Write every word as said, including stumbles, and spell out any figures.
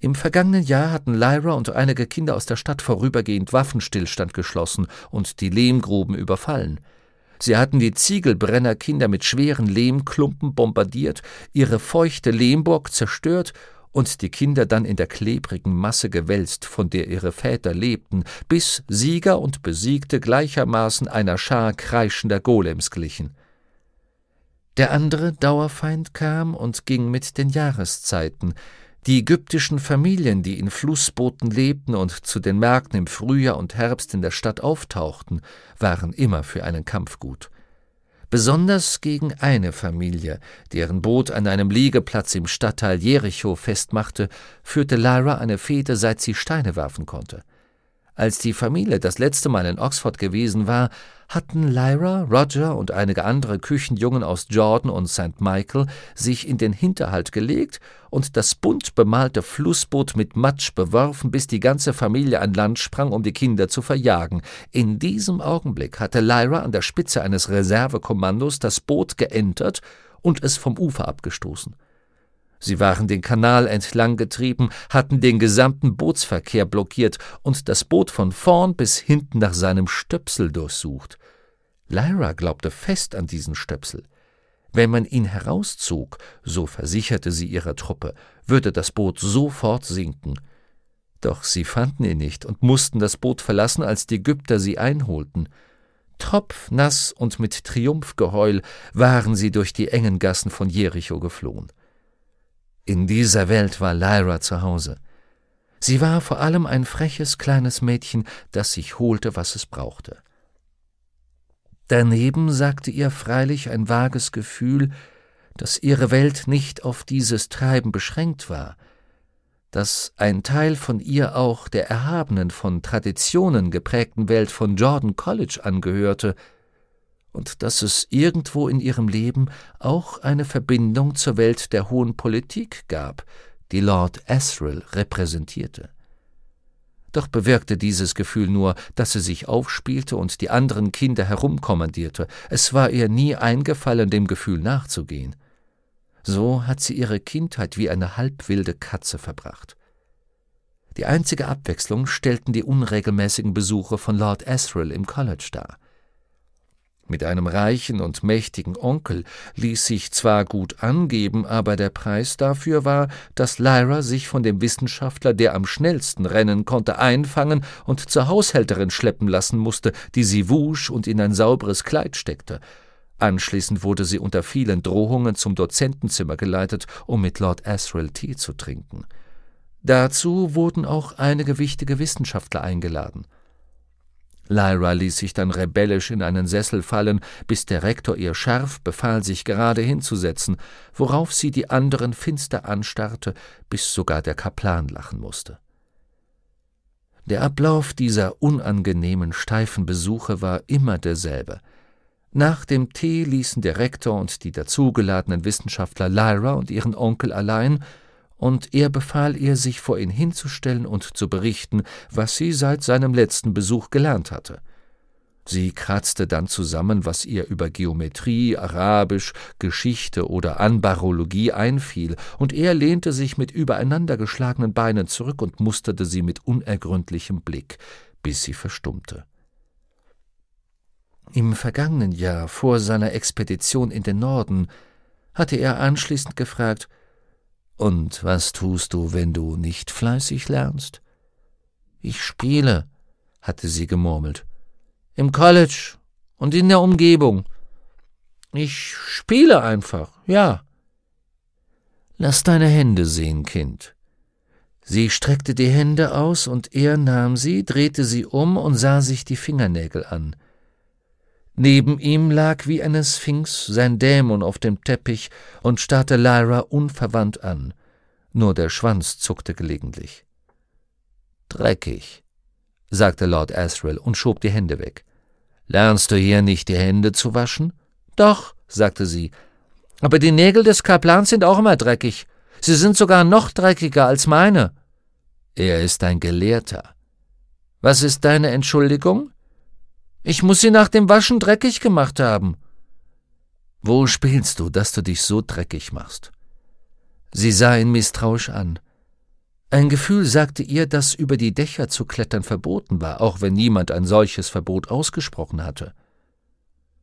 Im vergangenen Jahr hatten Lyra und einige Kinder aus der Stadt vorübergehend Waffenstillstand geschlossen und die Lehmgruben überfallen. Sie hatten die Ziegelbrennerkinder mit schweren Lehmklumpen bombardiert, ihre feuchte Lehmburg zerstört und die Kinder dann in der klebrigen Masse gewälzt, von der ihre Väter lebten, bis Sieger und Besiegte gleichermaßen einer Schar kreischender Golems glichen. Der andere Dauerfeind kam und ging mit den Jahreszeiten. Die ägyptischen Familien, die in Flussbooten lebten und zu den Märkten im Frühjahr und Herbst in der Stadt auftauchten, waren immer für einen Kampf gut. Besonders gegen eine Familie, deren Boot an einem Liegeplatz im Stadtteil Jericho festmachte, führte Lyra eine Fehde, seit sie Steine werfen konnte. Als die Familie das letzte Mal in Oxford gewesen war, hatten Lyra, Roger und einige andere Küchenjungen aus Jordan und Sankt Michael sich in den Hinterhalt gelegt und das bunt bemalte Flussboot mit Matsch beworfen, bis die ganze Familie an Land sprang, um die Kinder zu verjagen. In diesem Augenblick hatte Lyra an der Spitze eines Reservekommandos das Boot geentert und es vom Ufer abgestoßen. Sie waren den Kanal entlang getrieben, hatten den gesamten Bootsverkehr blockiert und das Boot von vorn bis hinten nach seinem Stöpsel durchsucht. Lyra glaubte fest an diesen Stöpsel. Wenn man ihn herauszog, so versicherte sie ihrer Truppe, würde das Boot sofort sinken. Doch sie fanden ihn nicht und mussten das Boot verlassen, als die Ägypter sie einholten. Tropfnass und mit Triumphgeheul waren sie durch die engen Gassen von Jericho geflohen. In dieser Welt war Lyra zu Hause. Sie war vor allem ein freches kleines Mädchen, das sich holte, was es brauchte. Daneben sagte ihr freilich ein vages Gefühl, dass ihre Welt nicht auf dieses Treiben beschränkt war, dass ein Teil von ihr auch der erhabenen, von Traditionen geprägten Welt von Jordan College angehörte, und dass es irgendwo in ihrem Leben auch eine Verbindung zur Welt der hohen Politik gab, die Lord Asriel repräsentierte. Doch bewirkte dieses Gefühl nur, dass sie sich aufspielte und die anderen Kinder herumkommandierte. Es war ihr nie eingefallen, dem Gefühl nachzugehen. So hat sie ihre Kindheit wie eine halbwilde Katze verbracht. Die einzige Abwechslung stellten die unregelmäßigen Besuche von Lord Asriel im College dar. Mit einem reichen und mächtigen Onkel ließ sich zwar gut angeben, aber der Preis dafür war, dass Lyra sich von dem Wissenschaftler, der am schnellsten rennen konnte, einfangen und zur Haushälterin schleppen lassen musste, die sie wusch und in ein sauberes Kleid steckte. Anschließend wurde sie unter vielen Drohungen zum Dozentenzimmer geleitet, um mit Lord Asriel Tee zu trinken. Dazu wurden auch einige wichtige Wissenschaftler eingeladen. Lyra ließ sich dann rebellisch in einen Sessel fallen, bis der Rektor ihr scharf befahl, sich gerade hinzusetzen, worauf sie die anderen finster anstarrte, bis sogar der Kaplan lachen musste. Der Ablauf dieser unangenehmen, steifen Besuche war immer derselbe. Nach dem Tee ließen der Rektor und die dazugeladenen Wissenschaftler Lyra und ihren Onkel allein, und er befahl ihr, sich vor ihn hinzustellen und zu berichten, was sie seit seinem letzten Besuch gelernt hatte. Sie kratzte dann zusammen, was ihr über Geometrie, Arabisch, Geschichte oder Anbarologie einfiel, und er lehnte sich mit übereinandergeschlagenen Beinen zurück und musterte sie mit unergründlichem Blick, bis sie verstummte. Im vergangenen Jahr, vor seiner Expedition in den Norden, hatte er anschließend gefragt: »Und was tust du, wenn du nicht fleißig lernst?« »Ich spiele«, hatte sie gemurmelt. »Im College und in der Umgebung. Ich spiele einfach, ja.« »Lass deine Hände sehen, Kind.« Sie streckte die Hände aus, und er nahm sie, drehte sie um und sah sich die Fingernägel an. Neben ihm lag wie eine Sphinx sein Dämon auf dem Teppich und starrte Lyra unverwandt an. Nur der Schwanz zuckte gelegentlich. »Dreckig«, sagte Lord Asriel und schob die Hände weg. »Lernst du hier nicht, die Hände zu waschen?« »Doch«, sagte sie, »aber die Nägel des Kaplans sind auch immer dreckig. Sie sind sogar noch dreckiger als meine.« »Er ist ein Gelehrter.« »Was ist deine Entschuldigung?« »Ich muss sie nach dem Waschen dreckig gemacht haben.« »Wo spielst du, dass du dich so dreckig machst?« Sie sah ihn misstrauisch an. Ein Gefühl sagte ihr, dass über die Dächer zu klettern verboten war, auch wenn niemand ein solches Verbot ausgesprochen hatte.